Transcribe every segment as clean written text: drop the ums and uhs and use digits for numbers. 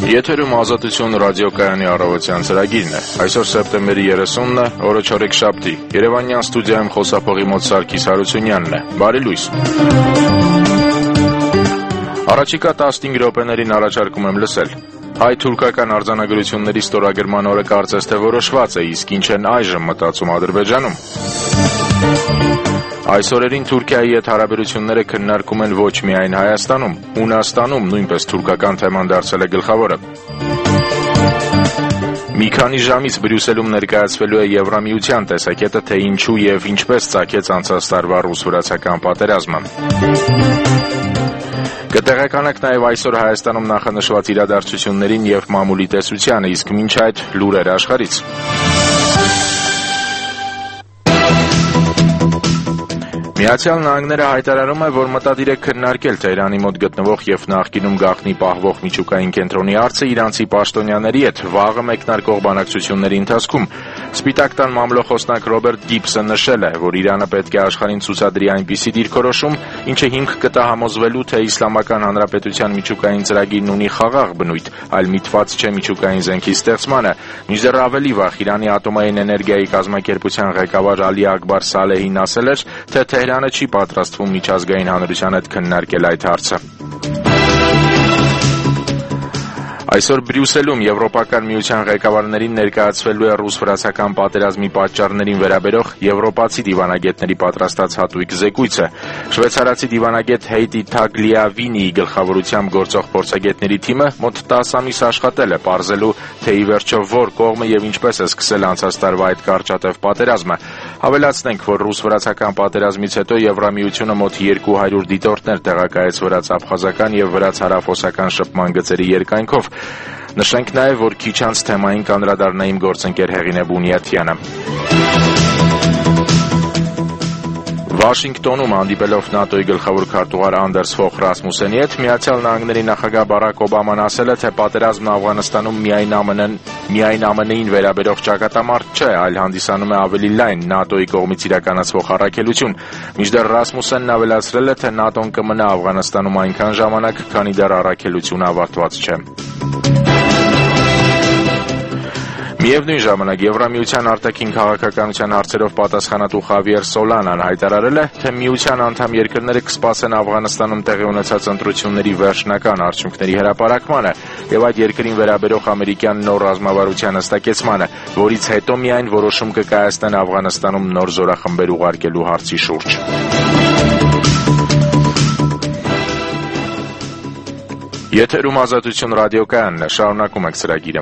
Եթերում Ազատություն ռադիոկայանի առավոտյան ծրագիրն է։ Այսօր սեպտեմբերի 30-ն է, օրը չորեքշաբթի։ Երևանյան ստուդիայում խոսափողի մոտ Սարգիս Հարությունյանն է։ Բարի լույս։ Առաջիկա 15 րոպեներին առաջարկում եմ լսել։ Հայ-թուրքական արձանագրությունների ստորագրման օրը կարծես թե որոշված է, իսկ ինչ են այժմ մտածում Ադրբեջանում։ Այս օրերին Թուրքիայի հետ հարաբերությունները քննարկում են ոչ միայն Հայաստանում, Հունաստանում նույնպես թուրքական թեման դարձել է գլխավորը։ Մի քանի ժամից Բրյուսելում ներկայացվելու է Եվրամիության տեսակետը, թե ինչու եւ ինչպես ծագեց անցած տարվա ռուս-վրացական պատերազմը։ Կտեղեկանանք նաև այսօր Հայաստանում նախանշված իրադարձություններին եւ մամուլի տեսությանը, իսկ մինչ այդ լուրեր աշխարհից։ Միացյալ Նահանգները հայտարարում է, որ մտադիր է քննարկել Թեհրանի մոտ գտնվող եւ նախկինում գաղտնի պահվող միջուկային կենտրոնի հարցը իրանցի պաշտոնյաների հետ վաղը մեկնարկող բանակցությունների ընթացքում։ Սպիտակ տան մամլոխոսնակ Ռոբերտ Գիբսը նշել է, որ Իրանը պետք է աշխարհին ցուցադրի այնպիսի դիրքորոշում, ինչը հիմք կտա համոզվելու, թե Իսլամական Հանրապետության միջուկային ծրագիրն ունի խաղաղ բնույթ, այլ միտված չէ միջուկային զենքի ստեղծմանը։ Մինչդեռ ավելի վաղ Իրանի ատոմային էներգիայի կազմակերպության ղեկավար Ալի Ակբար Սալեհին ասել էր, թե Թեհրանը չի պատրաստվում միջազգային հանրության հետ քննարկել այդ հարցը։ Այսօր Բրյուսելում Եվրոպական միության ղեկավարներին ներկայացվելու է ռուս-վրացական պատերազմի պատճառներին վերաբերող եվրոպացի դիվանագետների պատրաստած հատուկ զեկույցը։ Շվեյցարացի դիվանագետ Հեյդի Թագլիավինիի գլխավորությամբ գործող փորձագետների թիմը մոտ 10 ամիս աշխատել է պարզելու, թե ի վերջո որ կողմը եւ ինչպես է սկսել անցած տարվա այդ կարճատև պատերազմը։ Հավելացնենք, որ ռուս-վրացական պատերազմից հետո Եվրամիությունը մոտ 200 դիտորդներ տեղակայեց վրաց-աբխազական եւ վրաց-հարավոսական շփման գծերի երկայնքով։ Նշենք նաև, որ քիչ անց թեմային կանդրադառնա իմ գործընկեր Հեղինե Բունյաթյանը։ Վաշինգտոնում հանդիպելով ՆԱՏՕ-ի գլխավոր քարտուղար Անդերս Ֆոխ Ռասմուսենի հետ Միացյալ Նահանգների նախագահ Բարակ Օբաման ասել է, թե պատերազմն Աֆղանստանում միայն ԱՄՆ-ին վերաբերող ճակատամարտ չէ, այլ հանդիսանում է ավելի լայն ՆԱՏՕ-ի կողմից իրականացվող առաքելություն։ Մինչդեռ Ռասմուսենն ավելացրել է, թե ՆԱՏՕ-ն կմնա Աֆղանստանում այնքան ժամանակ, քանի դեռ առաքելությունը ավարտված չէ։ Միևնույն ժամանակ Եվրամիության արտաքին քաղաքականության հարցերով պատասխանատու Խավիեր Սոլանան հայտարարել է, թե միության անդամ երկրները կսպասեն Աֆղանստանում տեղի ունեցած ընտրությունների վերջնական արդյունքների հրապարակմանը եւ այդ երկրին վերաբերող ամերիկյան նոր ռազմավարության հստակեցմանը, որից հետո միայն որոշում կկայացնեն Աֆղանստանում նոր զորախմբեր ուղարկելու հարցի շուրջ։ Եթերում Ազատություն ռադիոկայանն է, շարունակում ենք ծրագիրը։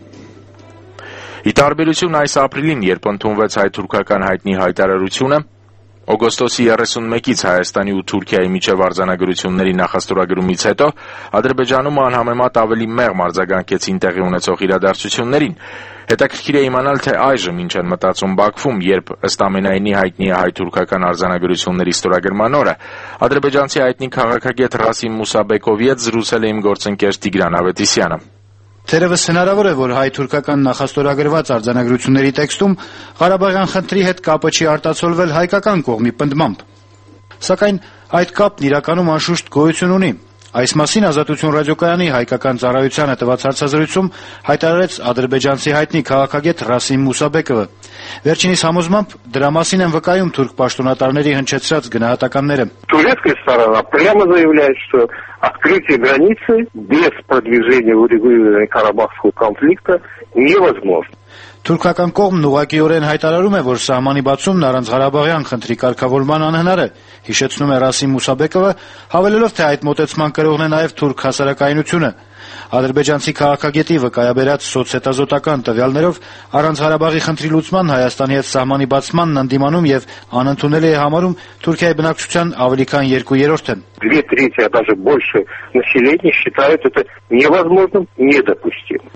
Ի տարբերություն այս ապրիլին, երբ ընդունվեց հայ-թուրքական հայտնի հայտարարությունը, օգոստոսի 31-ից Հայաստանի ու Թուրքիայի միջև արձանագրությունների նախաստորագրումից հետո Ադրբեջանում անհամեմատ ավելի մեղմ արձագանքեցին տեղի ունեցող իրադարձություններին։ Հետաքրքիր է իմանալ, թե այժմ ինչ են մտածում Բաքվում, երբ ըստ ամենայնի հայտնի է հայ-թուրքական արձանագրությունների ստորագրման օրը։ Ադրբեջանցի հայտնի քաղաքագետ Ռասիմ Մուսաբեկովի հետ զրուցել է իմ գործընկեր Տիգրան Ավետիսյանը։ Թերևս հնարավոր է, որ հայ-թուրքական նախաստորագրված արձանագրությունների տեքստում Ղարաբաղյան խնդրի հետ կապը չի արտացոլվել հայկական կողմի պնդմամբ։ Սակայն այդ կապն իրականում անշուշտ գոյություն ունի։ Այս մասին Ազատություն ռադիոկայանի հայկական ծառայությանը տված հարցազրույցում հայտարարեց ադրբեջանցի հայտնի քաղաքագետ Ռասիմ Մուսաբեկովը։ Վերջինիս համոզմամբ дրա մասին են վկայում թուրք պաշտոնատարների հնչեցրած գնահատականները։ Турецкая сторона прямо заявляет, что открытие границы без продвижения в урегулировании Карабахского конфликта невозможно. Թուրքական կողմն ուղղակիորեն հայտարարում է, որ սահմանի բացումն առանց Ղարաբաղյան խնդրի կարգավորման անհնար է, հիշեցնում է Ռասիմ Մուսաբեկովը, հավելելով, թե այդ մոտեցման կրողն է նաև թուրք հասարակայնությունը։ Ադրբեջանցի քաղաքագետի վկայաբերած սոցհետազոտական տվյալներով առանց Ղարաբաղի խնդրի լուծման Հայաստանի հետ սահմանի բացմանն ընդդիմանում եւ անընդունելի է համարում Թուրքիայի բնակչության ավելի քան 2/3-ն։ 2/3, а даже больше населения считают это невозможным, недопустимым.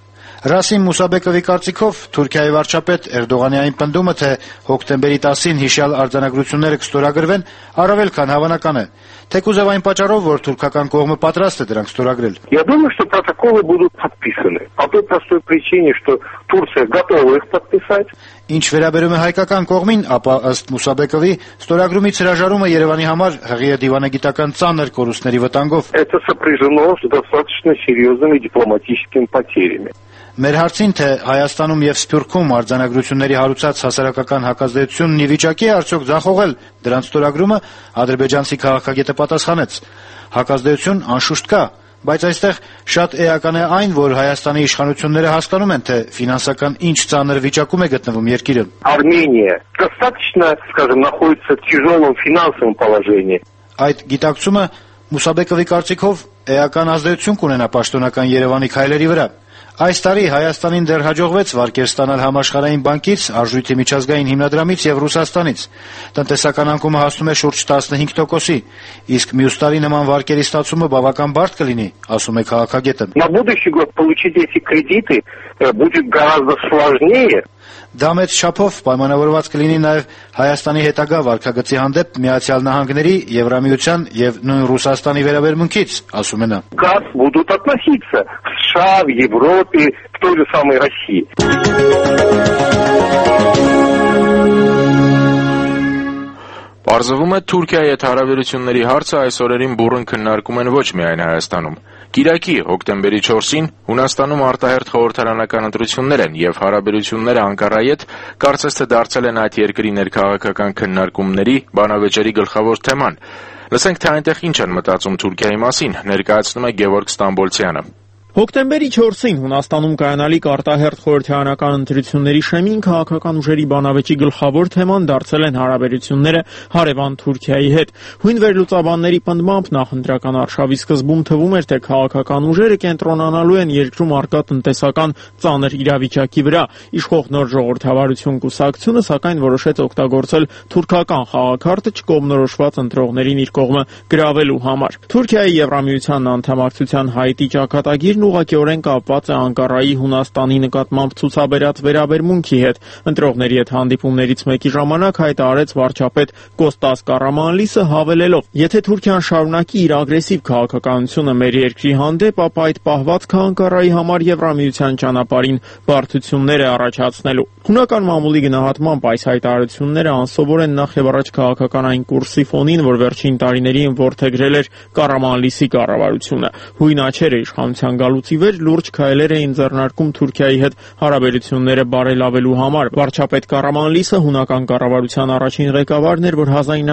Ռասիմ Մուսաբեկովի կարծիքով Թուրքիայի վարչապետ Էրդողանի այն պնդումը, թե հոկտեմբերի 10-ին հիշյալ արձանագրությունները կստորագրվեն, առավել քան հավանական է, թեկուզև այն պատճառով, որ թուրքական կողմը պատրաստ է դրանք ստորագրել։ Я думаю, что протоколы будут подписаны. По той простой причине, что Турция готова их подписать. Ինչ վերաբերում է հայկական կողմին, ապա ըստ Մուսաբեկովի ստորագրումից հրաժարումը Երևանի համար հղի է դիվանագիտական ծանր կորուստների վտանգով։ Это сопряжено с достаточно серьезными дипломатическими потерями. Մեր հարցին, թե Հայաստանում եւ Սփյուռքում արձանագրությունների հարուցած հասարակական հակազդեցությունն ի վիճակի է արդյոք ձախողել դրանց ստորագրումը, ադրբեջանցի քաղաքագետը պատասխանեց. հակազդեցություն անշուշտ կա, բայց այստեղ շատ էական է այն, որ Հայաստանի իշխանությունները հասկանում են, թե ֆինանսական ինչ ծանր վիճակում է գտնվում երկիրը։ Армения достаточно, скажем, находится в тяжелом финансовом положении. Այդ գիտակցումը Մուսաբեկովի կարծիքով էական ազդեցություն կունենա պաշտոնական Երևանի քայլերի վրա։ Այս տարի Հայաստանին դեռ հաջողվեց վարկեր ստանալ Համաշխարհային բանկից, Արժույթի միջազգային հիմնադրամից եւ Ռուսաստանից։ Տնտեսական անկումը հասնում է շուրջ 15%-ի, իսկ մյուս տարի նման վարկերի ստացումը բավական բարդ կլինի, ասում է քաղաքագետը։ На будущий год получить эти кредиты будет гораздо сложнее. Դա մեծ չափով պայմանավորված կլինի նաև Հայաստանի հետագա վարկագծի հանդեպ Միացյալ Նահանգների, Եվրամիության եւ նույն Ռուսաստանի վերաբերմունքից, ասում է նա։ Как будут относиться в США, в Европе, к той же самой России. Պարզվում է Թուրքիայի հետ հարաբերությունների հարցը այս օրերին բուռն քննարկում են ոչ միայն Հայաստանում։ Կիրակի հոկտեմբերի 4-ին Հունաստանում արտահերթ խորհրդարանական ընտրություններ են եւ հարաբերությունները Անկարայի հետ կարծես թե դարձել են այդ երկրի ներքաղաքական քննարկումների բանավեճերի գլխավոր թեման։ Լսենք, թե այնտեղ ինչ են մտածում Թուրքիայի մասին, ներկայացնում է Գևորգ Ստամբոլցյանը։ Հոկտեմբերի 4-ին Հունաստանում կայանալիք արտահերթ խորհրդարանական ընտրությունների շեմին քաղաքական ուժերի բանավեճի գլխավոր թեման դարձել են հարաբերությունները հարևան Թուրքիայի հետ։ Հույն վերլուծաբանների պնդմամբ նախընտրական արշավի սկզբում թվում էր, թե քաղաքական ուժերը կենտրոնանալու են երկրում առկա տնտեսական ծանր իրավիճակի վրա։ Իշխող նոր ժողովրդավարություն կուսակցությունը սակայն որոշեց օգտագործել թուրքական խաղաքարտը չկողմնորոշված ընտրողներին իր կողմը գրավելու համար։ Թուրքիայի Եվրամիության անդամակցության հայտի ճակատագիրն ուղղակիորեն կապված է Անկարայի Հունաստանի նկատմամբ ցուցաբերած վերաբերմունքի հետ։ Ընտրողների հետ հանդիպումներից մեկի ժամանակ հայտարարեց վարչապետ Կոստաս Կարամանլիսը, հավելելով. «Եթե Թուրքիան շարունակի իր ագրեսիվ քաղաքականությունը մեր երկրի հանդեպ, ապա այդ պահվածքը Անկարայի համար Եվրամիության ճանապարհին բարդություններ է առաջացնելու»։ Հունական մամուլի գնահատմամբ այս հայտարարությունները անսովոր են նախ եւ առաջ քաղաքական այն կուրսի ֆոնին, որ վերջին տարիներին որդեգրել էր Կարամանլիսի կառավարությունը։ Հույն աչերը իշխանության գալուց ի վեր լուրջ քայլեր էին ձեռնարկում Թուրքիայի հետ հարաբերությունները բարելավելու համար։ Վարչապետ Կարամանլիսը հունական կառավարության առաջին ղեկավարն էր, որ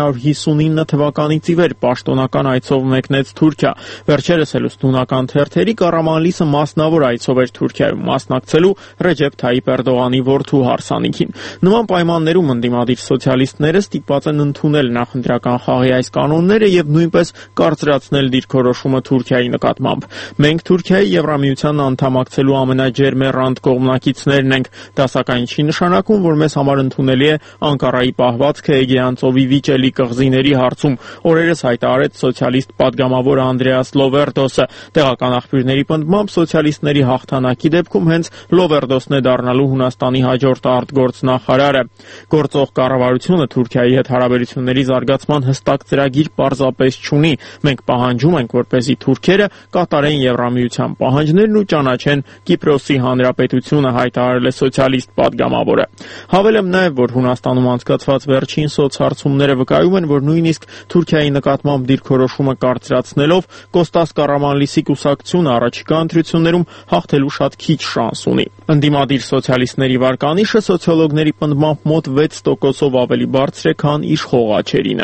1959 թվականից ի վեր պաշտոնական այցով մեկնեց Թուրքիա։ Վերջերս էլ ըստ հունական թերթերի Կարամանլիսը մասնավոր այցով էր Թուրքիայում մասնակցելու Ռեջեփ Թայիփ Էրդողանի որդու հարսանիքին։ Նման պայմաններում ընդդիմադիր սոցիալիստները ստիպված են ընդունել նախընտրական խաղի այս կանոնները եւ նույնպես կարծրացնել դիրքորոշումը Թուրքիայի նկատմամբ։ Մենք Թուրքիայի Եվրամիության անդամակցելու ամենաջերմեռանդ կողմնակիցներն ենք։ Դա սակայն չի նշանակում, որ մեզ համար ընդունելի է Անկարայի պահվածքը Էգեյան ծովի վիճելի կղզիների հարցում, օրերս հայտարարեց սոցիալիստ падգամավոր Անդրեաս Լովերդոսը։ Տեղական աղբյուրների պնդմամբ սոցիալիստների հաղթանակի դեպքում հենց Լովերդոսն է դառնալու Հունաստանի հաջորդ արտգործնախարարը։ Գործող կառավարությունը Թուրքիայի հետ հարաբերությունների զարգացման հստակ ծրագիր պարզապես չունի։ Մենք պահանջում ենք, որպեսզի թուրքերը կատարեն Եվրամիության պահանջներն ու ճանաչեն Կիպրոսի հանրապետությունը, հայտարարել է սոցիալիստ падգամավորը։ Հավելեմ նաև, որ Հունաստանում անցկացված վերջին սոցհարցումները վկայում են, որ նույնիսկ Թուրքիայի նկատմամբ դիրքորոշումը կարծրացնելով Կոստաս Կարամանլիսի կուսակցությունը առաջիկա ընտրություններում հաղթելու շատ քիչ շանս ունի։ Ընդդիմադիր սոցիալիստների վարկանիշը սոցիոլոգների պնդմամբ մոտ 6%-ով ավելի բարձր է, քան իշխող աչերինը։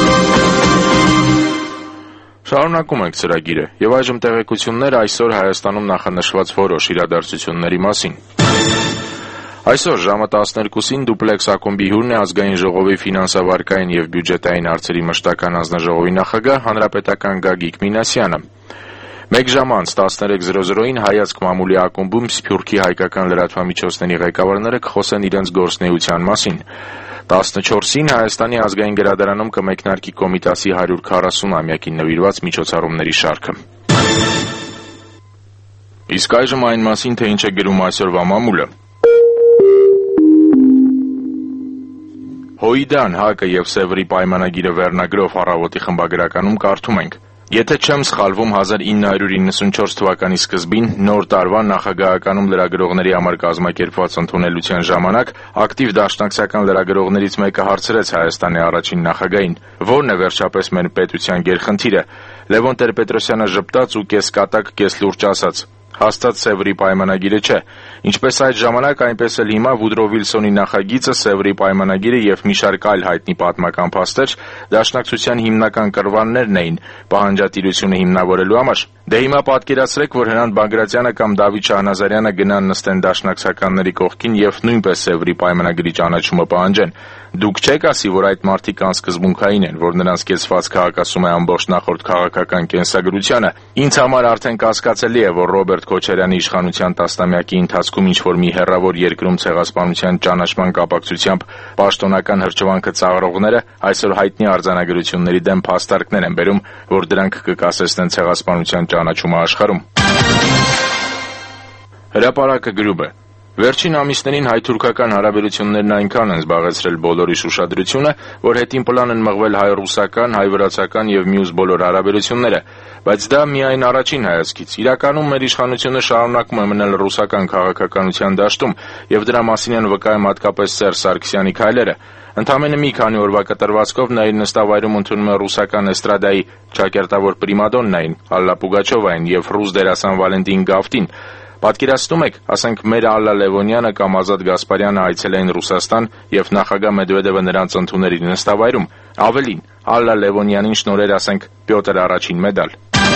Շարունակում ենք ծրագիրը եւ այժմ տեղեկություններ այսօր Հայաստանում նախանշված որոշ իրադարձությունների մասին։ Այսօր ժամը 12-ին դուպլեքս ակումբի հյուրն է ազգային ժողովի ֆինանսավարկային եւ բյուջետային հարցերի մշտական հանձնաժողովի նախագահ հանրապետական Գագիկ Մինասյանը։ 1 ժամ անց 13:00-ին Հայացք մամուլի ակումբում Սփյուռքի հայկական լրատվամիջոցների ղեկավարները կխոսեն իրենց գործունեության մասին։ 14-ին Հայաստանի ազգային գրադարանում կմեկնարկի Կոմիտասի 140-ամյակին նվիրված միջոցառումների շարքը։ Իսկ այժմ այն մասին, թե ինչ է գրում այսօրվա մամուլը։ Հոիդան, ՀԱԿ-ը եւ Սևրի պայմանագիրը վերնագրով Առավոտի խմբագրականում կարդում ենք. Եթե չեմ սխալվում, 1994 թվականի սկզբին նոր տարվա նախագահականում լրագրողների համար կազմակերպված ընդունելության ժամանակ ակտիվ դաշնակցական լրագրողներից մեկը հարցրեց Հայաստանի առաջին նախագահին. «Ո՞րն է վերջապես մեր պետության գերխնդիրը»։ Լևոն Տեր-Պետրոսյանը ժպտաց ու կես կատակ, կես լուրջ ասաց. «Հաստատ Սևրի պայմանագիրը չէ»։ Ինչպես այդ ժամանակ, այնպես էլ հիմա Վուդրո Վիլսոնի նախագիծը, Սևրի պայմանագիրը եւ մի շարք այլ հայտնի պատմական փաստեր դաշնակցության հիմնական կռվաններն էին պահանջատիրությունը հիմնավորելու համար։ Դե հիմա պատկերացրեք, որ Հրանտ Բագրատյանը կամ Դավիթ Շահնազարյանը գնան նստեն դաշնակցականների կողքին եւ նույնպես Սևրի պայմանագրի ճանաչումը պահանջեն։ Դուք չեք ասի, որ այդ մարդիկ անսկզբունքային են, որ նրանց կեցված քաղաքացում է ամբողջ նախորդ քաղաքական կենսագրությանը։ Ինձ համար արդեն կասկածելի է, որ Ռոբերտ Քոչարյանի իշխանության տասնամյակի ընթացքում ինչ-որ մի հեռավոր երկրում ցեղասպանության ճանաչման կապակցությամբ պաշտոնական հրճվանքը ծաղրողները այսօր հայտնի արձանագրությունների դեմ փաստարկներ են բերում, որ դրանք կկասեցնեն ցեղասպանության ճանաչումը աշխարհում։ Հրապարակը գրում է. Վերջին ամիսներին հայ-թուրքական հարաբերություններն այնքան են զբաղեցրել բոլորի շուշադրությունը, որ հետին պլան են մղվել հայ-ռուսական, հայ-վրացական եւ մյուս բոլոր հարաբերությունները, բայց դա միայն առաջին հայացքից։ Իրականում մեր իշխանությունը շարունակում է մնել ռուսական քաղաքականության դաշտում եւ դրա մասին են վկայում հատկապես Սերժ Սարգսյանի քայլերը։ Ընդամենը մի քանի օրվա կտրվածքով նա իր նստավայրում ընդունում է ռուսական էստրադայի ճակերտավոր պրիմադոննային Ալլա Պուգաչովային եւ ռուս դերասան Վալենտին Գավտին։ Պատկերացնում եք, ասենք մեր Ալլա Լևոնյանը կամ Ազատ Գասպարյանը այցելեին Ռուսաստան եւ նախագահ Մեդվեդևը նրանց ընդուներ իր նստավայրում։ Ավելին, Ալլա Լևոնյանին շնորհեր, ասենք, Պյոտր առաջին մեդալ։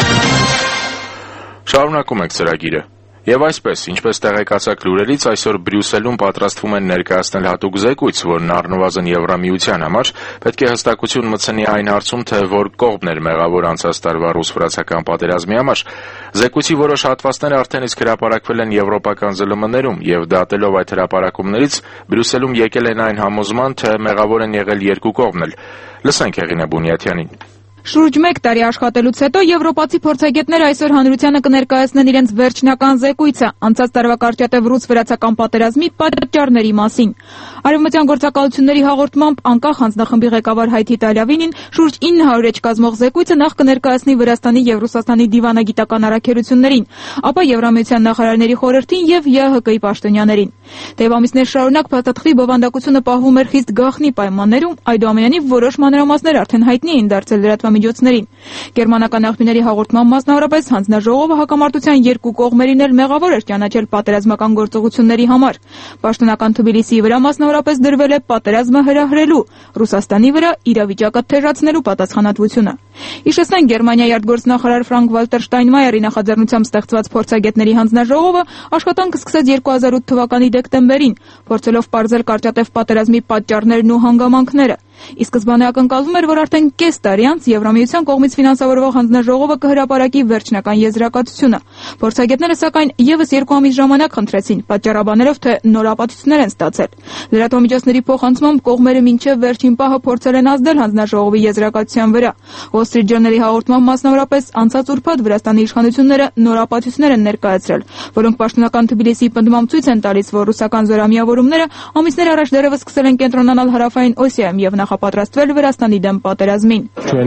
Շարունակում ենք ծրագիրը։ Եվ այսպես, ինչպես տեղեկացաք լուրերից, այսօր Բրյուսելում պատրաստվում են ներկայացնել հատուկ զեկույց, որն առնվազն Եվրամիության համար պետք է հստակություն մտցնի այն հարցում, թե որ կողմն էր մեղավոր անցած տարվա ռուս-վրացական պատերազմի համար։ Զեկույցի որոշ հատվածներ արդեն իսկ հրապարակվել են եվրոպական ԶԼՄ-ներում, եւ դատելով այդ հրապարակումներից Բրյուսելում եկել են այն համոզման, թե մեղավոր են եղել երկու կողմն էլ։ Լսենք Հեղինե Բունյաթյանին։ Շուրջ 1 տարի աշխատելուց հետո եվրոպացի փորձագետները այսօր հանրությանը կներկայացնեն իրենց վերջնական զեկույցը անցած տարվա կարճատև ռուս-վրացական պատերազմի պատճառների մասին։ Արևմտյան գործակալությունների հաղորդմամբ անկախ հանձնախմբի ղեկավար Հայթի Տալյավինին շուրջ 900 էջ կազմող զեկույցը նախ կներկայացնի Վրաստանի եւ Ռուսաստանի դիվանագիտական առաքելություններին, ապա Եվրամիության նախարարների խորհրդին եւ ԵՀԿ-ի պաշտոնյաներին։ Թեև ամիսներ շարունակ փաստաթղթի բովանդակությունը պահվում էր խիստ գաղտնի պայմաններում, այդուամենայնիվ որոշ մանրամասներ արդեն հայտնի էին դարձել լրատվամիջոցներին։ Գերմանական աղբյուրների հաղորդման մասնավորապես հանձնաժողովը հակամարտության երկու կողմերին էլ մեղավոր էր ճանաչել պատերազմական գործողությունների համար։ Պաշտոնական Թբիլիսիի վրա մասնավորապես դրվել է պատերազմը հրահրելու, Ռուսաստանի վրա իրավիճակը թեժացնելու պատասխանատվությունը։ Հիշեցնենք, Գերմանիայի արտգործնախարար Ֆրանկ Վալտեր Շտայնմայերի նախաձեռնությամբ ստեղծված փորձագետների հանձնաժողովը աշխատանք սկսեց 2008 թվականի դեկտեմբերին, փորձելով պարզել կարճատև պատերազմի պատճառներն ու հանգամանքները։ Ի սկզբանե ակնկալվում էր, որ արդեն կես տարի անց Եվրամիության կողմից ֆինանսավորվող հանձնաժողովը կհրապարակի վերջնական եզրակացությունը։ Փորձագետները սակայն եւս 2 ամիս ժամանակ խնդրեցին, պատճառաբանելով, թե նոր ապացույցներ են ստացել։ Լրատվամիջոցների փոխանցմամբ կողմերը մինչև վերջին պահը փորձել են ազդել հանձնաժողովի եզրակացության վրա։ Wall Street Journal-ի հաղորդմամբ մասնավորապես անցած ուրբաթ Վրաստանի իշխանությունները նոր ապացույցներ են ներկայացրել, որոնք պաշտոնական Թբիլիսիի պնդմամբ ցույց են տալիս, որ ռուսական զորամիավորումները ամիսներ առաջ դեռևս սկսել են կենտրոնանալ հարավային Օսիայում եւ նախապատրաստվել Վրաստանի դեմ պատերազմին։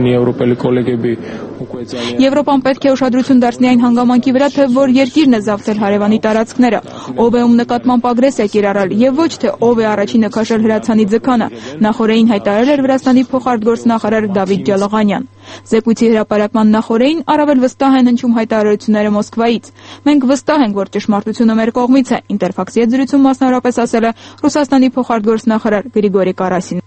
Եվրոպան պետք է ուշադրություն դարձնի այն հանգամանքի վրա, թե որ երկիրն է զավթել հարևանի տարածքները, ով է ում նկատմամբ ագրեսիա կիրառել եւ ոչ թե ով է առաջինը քաշել հրացանի ձգանը, նախորդին հայտարարել էր Վրաստանի փոխարտգործնախարար Դավիթ Ջալաղանյան։ Զեկույցի հրապարակման նախորդին առավել վստահ են հնչում հայտարարությունները Մոսկվայից։ Մենք վստահ ենք, որ ճշմարտությունը մեր կողմից է, Ինտերֆաքսի հետ զրույցում մասնավորապես ասել է Ռուսաստանի փոխարտգործնախարար Գրիգորի Կարասին։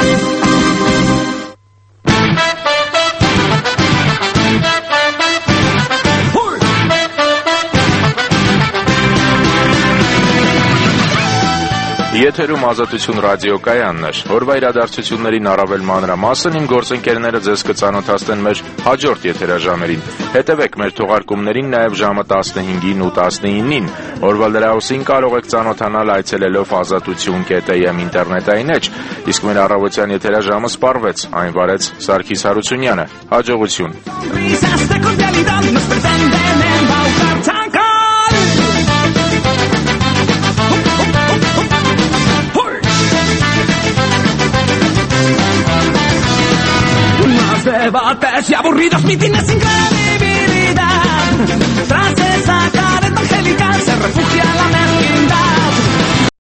Եթերում Ազատություն ռադիոկայանն է։ Օրվա իրադարձություններին առավել մանրամասն իմ գործընկերները ձեզ կծանոթացնեն մեր հաջորդ եթերաժամերին։ Հետևեք մեր թողարկումներին նաև ժամը 15-ին ու 19-ին։ Օրվա լրահոսին կարող եք ծանոթանալ այցելելով azatutun.am ինտերնետային էջ, իսկ մեր առավոտյան եթերաժամը սպառվեց, այն վարեց Սարգիս Հարությունյանը։ Հաջողություն։ debates y aburridos mítines sin clave.